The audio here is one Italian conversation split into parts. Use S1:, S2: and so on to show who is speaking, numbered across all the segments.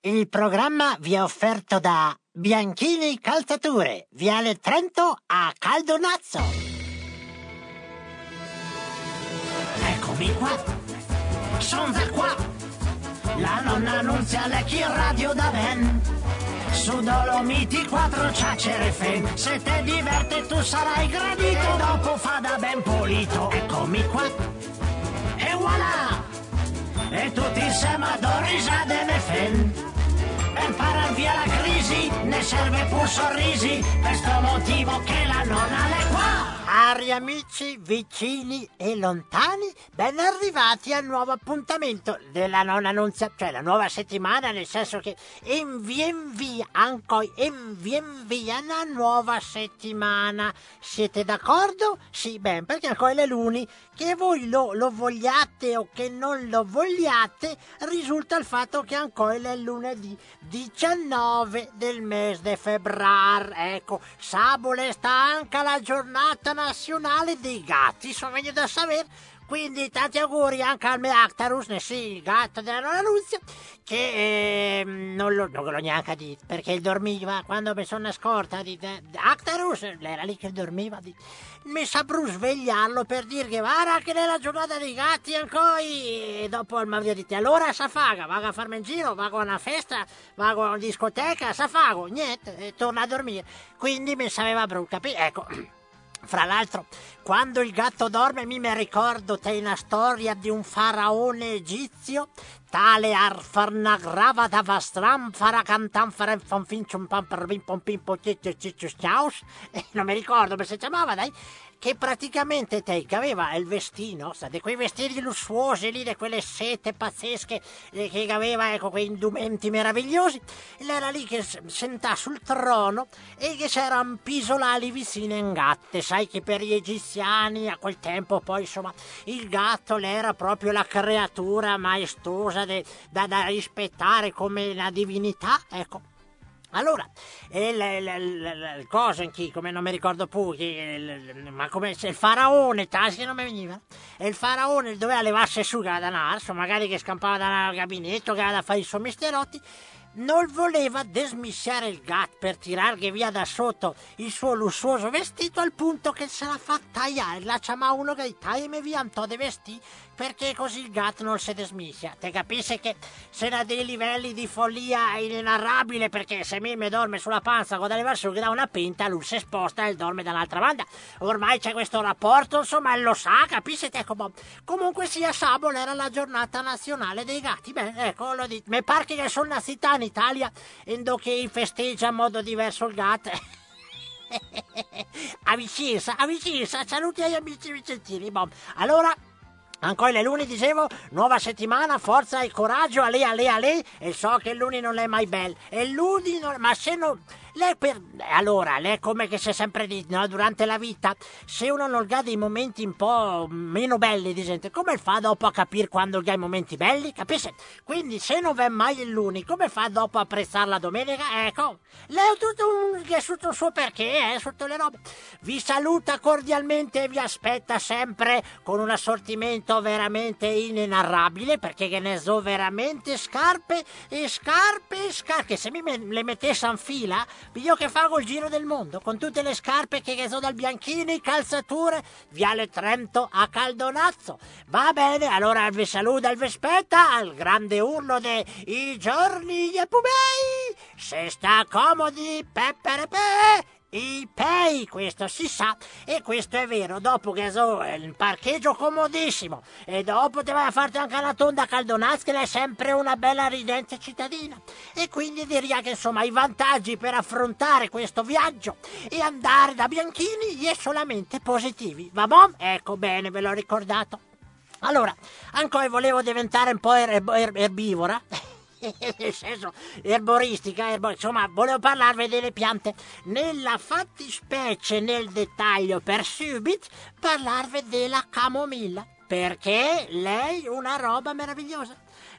S1: Il programma vi è offerto da Bianchini Calzature, Viale Trento a Caldonazzo. Eccomi qua, son da qua, la nonna Annunzia Lecchi in radio da ben. Su Dolomiti 4 ciacere fen, se te diverte tu sarai gradito, dopo fa da ben pulito. Eccomi qua, e voilà, e tutti insieme ad risate ne fen. Per parar via la crisi ne serve pur sorrisi, per sto motivo che la nonna è qua. Cari amici, vicini e lontani, ben arrivati al nuovo appuntamento della nonna Annunzia, cioè la nuova settimana, nel senso che invia una nuova settimana. Siete d'accordo? Sì, ben, perché ancora è luni, che voi lo vogliate o che non lo vogliate, risulta il fatto che ancora è lunedì 19 del mese di febbraio. Ecco, sabole sta anche la giornata nazionale dei gatti, sono venuto a sapere. Quindi tanti auguri anche al mio Actarus, sì, il gatto della nonna Annunzia, che non lo neanche dito, perché dormiva, quando mi sono scorta di Actarus, era lì che dormiva, mi saprò svegliarlo per dire che guarda che nella giornata dei gatti ancora, e dopo mi aveva detto, allora s'affaga, vado a farmi in giro, vado a una festa, vado a una discoteca, s'affago, niente, e torna a dormire, quindi mi sapeva brutto, capito? Ecco. Fra l'altro, quando il gatto dorme mi ricordo una storia di un faraone egizio, tale Arfarnagrava da Vastram Faracantan Faranfanfincium Pampervim Pompimpo Ciaus, non mi ricordo come si chiamava, dai, che praticamente che aveva il vestino, di quei vestiti lussuosi lì, di quelle sete pazzesche, che aveva, ecco, quei indumenti meravigliosi, e era lì che sentà sul trono e che c'era un pisolali vicino in gatte, sai che per gli egiziani a quel tempo poi insomma il gatto era proprio la creatura maestosa da rispettare come una divinità, ecco. Allora, il coso in chi, come non mi ricordo più, ma come il faraone, che non mi veniva, e il faraone doveva levarsi su da narso, magari che scampava dal gabinetto, che aveva da fare i suoi mestierotti, non voleva desmissiare il gatto per tirargli via da sotto il suo lussuoso vestito, al punto che se l'ha fatta tagliare, la chiama uno che tagliami via un po' di vestiti, perché così il gatto non si desmissia. Te capisci che se da dei livelli di follia inenarrabile, perché se mi dorme sulla panza con dalle verso che dà una pinta, lui si sposta e dorme dall'altra banda. Ormai c'è questo rapporto, insomma, lo sa, capisci? Ecco, comunque sia, sabato era la giornata nazionale dei gatti. Beh, ecco, lo dico. Mi pare che sono nascita in Italia, in che festeggia in modo diverso il gatto. A Vicenza, saluti agli amici vicentini. Allora, ancora le luni, dicevo, nuova settimana, forza e coraggio, ale, e so che luni non è mai bello, e luni non, ma se non, lei come che si è sempre detto, no, durante la vita, se uno non ha dei momenti un po' meno belli di gente, come fa dopo a capire quando ha i momenti belli, capisce? Quindi se non va mai il luni, come fa dopo a apprezzare la domenica? Ecco, lei ha tutto un suo perché, sotto le robe. Vi saluta cordialmente e vi aspetta sempre con un assortimento veramente inenarrabile, perché che ne so, veramente scarpe, che se mi le mettesse in fila, io che fago il giro del mondo con tutte le scarpe che so dal Bianchini Calzature, Viale Trento a Caldonazzo. Va bene, allora vi saluta e vi aspetta al grande urlo de i giorni gli pubei, se sta comodi i pay, questo si sa, e questo è vero, dopo che so il parcheggio comodissimo, e dopo ti vai a farti anche una tonda a Caldonazzo, che è sempre una bella ridente cittadina, e quindi direi che insomma i vantaggi per affrontare questo viaggio e andare da Bianchini è solamente positivi, va bon? Ecco, bene, ve l'ho ricordato. Allora, ancora volevo diventare un po' erbivora, nel senso erboristica, insomma volevo parlarvi delle piante, nella fattispecie, nel dettaglio per subito, parlarvi della camomilla, perché lei è una roba meravigliosa.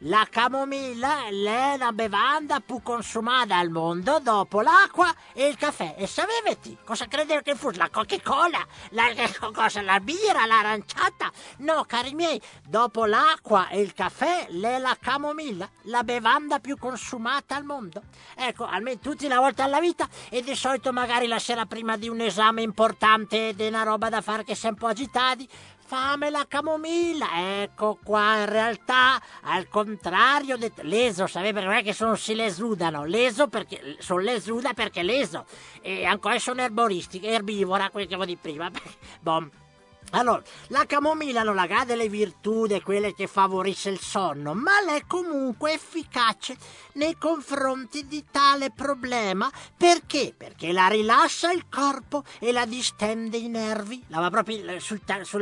S1: La camomilla è la bevanda più consumata al mondo dopo l'acqua e il caffè. E sapete cosa credevo che fosse? La Coca-Cola? La birra, l'aranciata? No, cari miei, dopo l'acqua e il caffè è la camomilla, la bevanda più consumata al mondo. Ecco, almeno tutti una volta alla vita, e di solito magari la sera prima di un esame importante ed è una roba da fare che sei un po' agitati, fame la camomilla. Ecco qua, in realtà al contrario leso, sapete, perché non è che sono si lesudano, leso perché sono lesuda perché leso, e ancora sono erbivora, quel che avevo di prima. Bom. Allora, la camomilla non ha delle virtù di quelle che favorisce il sonno, ma è comunque efficace nei confronti di tale problema. Perché? Perché la rilassa il corpo e la distende i nervi. La va proprio sul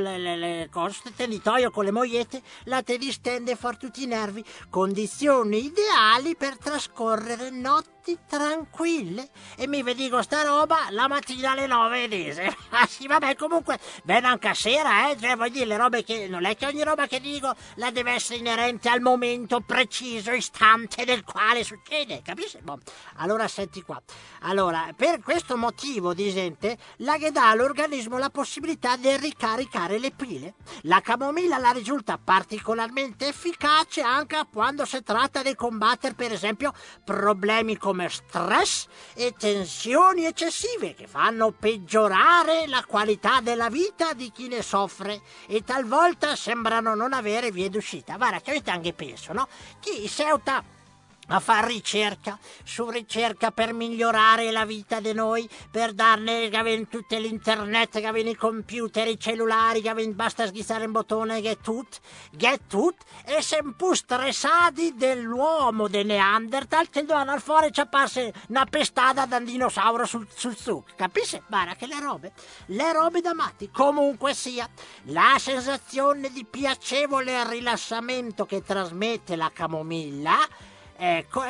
S1: tenditoio con le mogliette, la te distende fuori tutti i nervi. Condizioni ideali per trascorrere notti tranquille. E mi vedi con sta roba la mattina alle 9 dese. Ah sì, vabbè, comunque bene anche a sera, cioè voglio dire, le robe che non è che ogni roba che dico la deve essere inerente al momento preciso, istante del quale succede, capisci? Boh. Allora senti qua. Allora, per questo motivo, di gente, la che dà all'organismo la possibilità di ricaricare le pile. La camomilla la risulta particolarmente efficace anche quando si tratta di combattere, per esempio, problemi come stress e tensioni eccessive che fanno peggiorare la qualità della vita di chi ne soffre e talvolta sembrano non avere vie d'uscita. Guarda, che avete anche penso, no? Chi seuta a fare ricerca per migliorare la vita di noi, per darne che avete tutto l'internet, che avete i computer, i cellulari, che avete, basta schizzare un bottone get tut, e se un po' stressati dell'uomo de Neanderthal che dovevano al fuori ciapparsi una pestata da un dinosauro sul zucco, capisci? Guarda che le robe da matti. Comunque sia, la sensazione di piacevole rilassamento che trasmette la camomilla, ecco,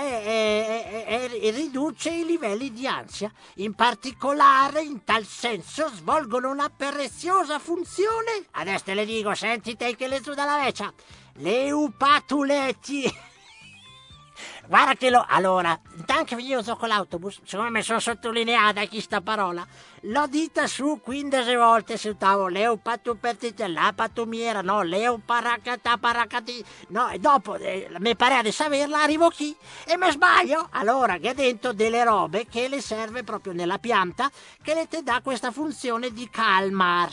S1: riduce i livelli di ansia. In particolare, in tal senso, svolgono una preziosa funzione. Adesso te le dico, senti te che le su dalla vecchia. Le upatuletti. Guarda che allora, intanto che io sono con l'autobus, secondo me sono sottolineata questa parola, l'ho dita su 15 volte sul tavolo, leo patu pertite, la patumiera, no, leo paracati, no, e dopo mi pare di saperla, arrivo qui e mi sbaglio. Allora, che dentro delle robe che le serve proprio nella pianta, che le te dà questa funzione di calmare.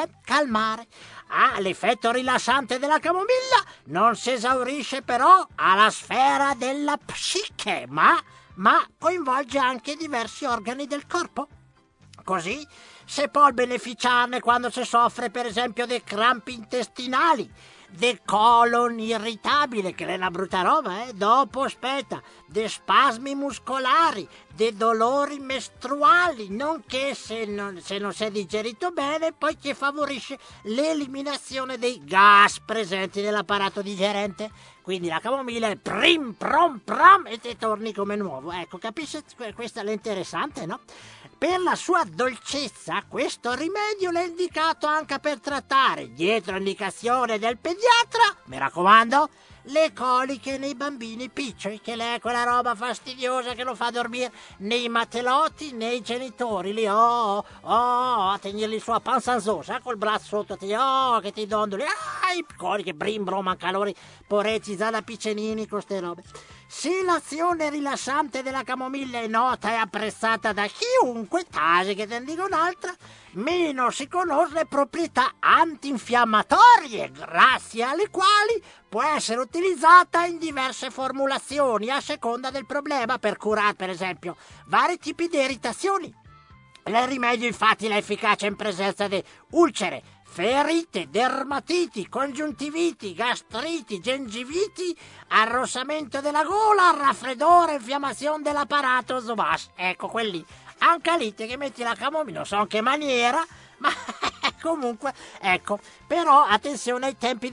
S1: L'effetto rilassante della camomilla non si esaurisce però alla sfera della psiche, ma coinvolge anche diversi organi del corpo. Così si può beneficiarne quando si soffre, per esempio, dei crampi intestinali, del colon irritabile, che è una brutta roba, dopo aspetta, dei spasmi muscolari, dei dolori mestruali, nonché se non si è digerito bene, poi che favorisce l'eliminazione dei gas presenti nell'apparato digerente. Quindi la camomilla è prim prom pram e te torni come nuovo. Ecco, capisci? Questa è interessante, no? Per la sua dolcezza, questo rimedio l'è indicato anche per trattare, dietro indicazione del pediatra, mi raccomando, le coliche nei bambini piccoli, che è quella roba fastidiosa che lo fa dormire nei matelotti, nei genitori, lì, a tenerli sulla panzanzosa, col braccio sotto, che ti dondoli, i coliche, brimbrom, calori, poretti, da piccenini, con ste robe. Se l'azione rilassante della camomilla è nota e apprezzata da chiunque, tasi che te ne dico un'altra, meno si conosce le proprietà antinfiammatorie, grazie alle quali può essere utilizzata in diverse formulazioni a seconda del problema, per curare, per esempio, vari tipi di irritazioni. Il rimedio infatti è efficace in presenza di ulcere, ferite, dermatiti, congiuntiviti, gastriti, gengiviti, arrossamento della gola, raffreddore, infiammazione dell'apparato zobas. Ecco quelli. Anche lì te che metti la camomilla, non so in che maniera, ma Comunque, ecco, però attenzione ai tempi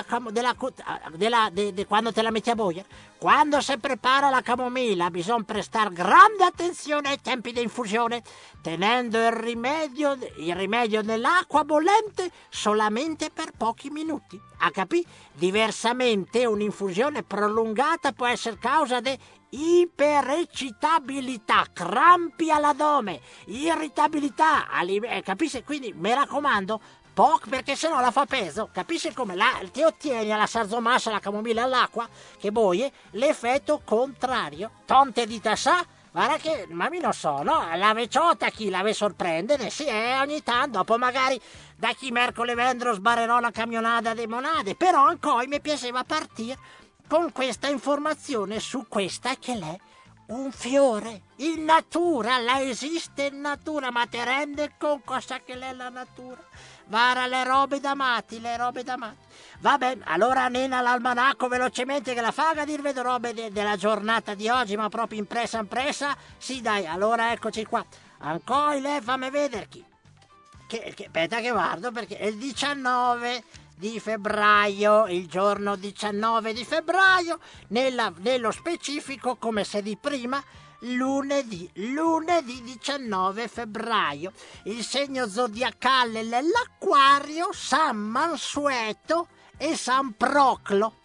S1: quando te la metti a boia. Quando si prepara la camomilla bisogna prestare grande attenzione ai tempi di infusione, tenendo il rimedio nell'acqua bollente solamente per pochi minuti. A capì? Diversamente un'infusione prolungata può essere causa di iperecitabilità, crampi all'addome, irritabilità, capisci? Quindi mi raccomando, poco, perché sennò la fa peso, capisci come? Ti ottieni alla sarzomassa, la camomilla all'acqua, che boie, l'effetto contrario. Tonte di tassà, guarda che, ma mi non so, no? La vecchiota chi la ve sorprendere, sì, ogni tanto, dopo magari da chi mercoledì vendro sbarerò la camionata dei monade, però ancora mi piaceva partire con questa informazione su questa che l'è un fiore in natura, la esiste in natura, ma ti rende con cosa che l'è la natura? Vara le robe da matti. Va bene, allora nena l'almanacco velocemente che la faga a dirvi robe della giornata di oggi, ma proprio impressa. Sì dai, allora eccoci qua. Ancora fammi vedere chi. Aspetta che guardo, perché è il 19 di febbraio, il giorno 19 di febbraio, nello specifico, come se di prima, lunedì 19 febbraio. Il segno zodiacale è l'Acquario, San Mansueto e San Proclo.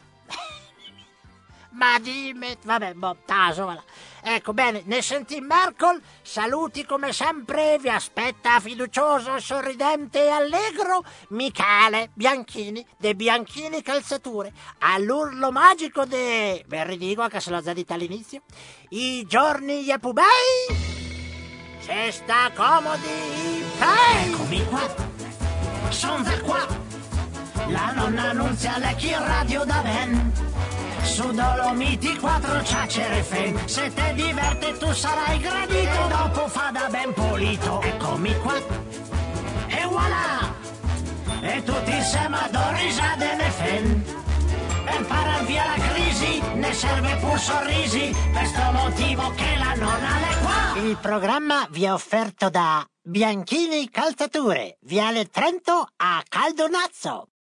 S1: Ma dimmi, vabbè, taso, voilà. Ecco, bene, ne sentì Mercol, saluti come sempre, vi aspetta fiducioso, sorridente e allegro Michele Bianchini, de Bianchini Calzature, all'urlo magico ve ridico, anche se l'ho già detto all'inizio, i giorni gli pubei, se sta comodi, eccomi qua, son da qua, la nonna Annunzia Lecchi radio da ben. Su Dolomiti 4 ciacere fen. Se te diverte tu sarai gradito. Dopo fa da ben pulito. Eccomi qua. E voilà. E tutti insieme ad risate ne fen. Per parar via la crisi ne serve pur sorrisi. Per sto motivo che la nonna è qua. Il programma vi è offerto da Bianchini Calzature, Viale Trento a Caldonazzo.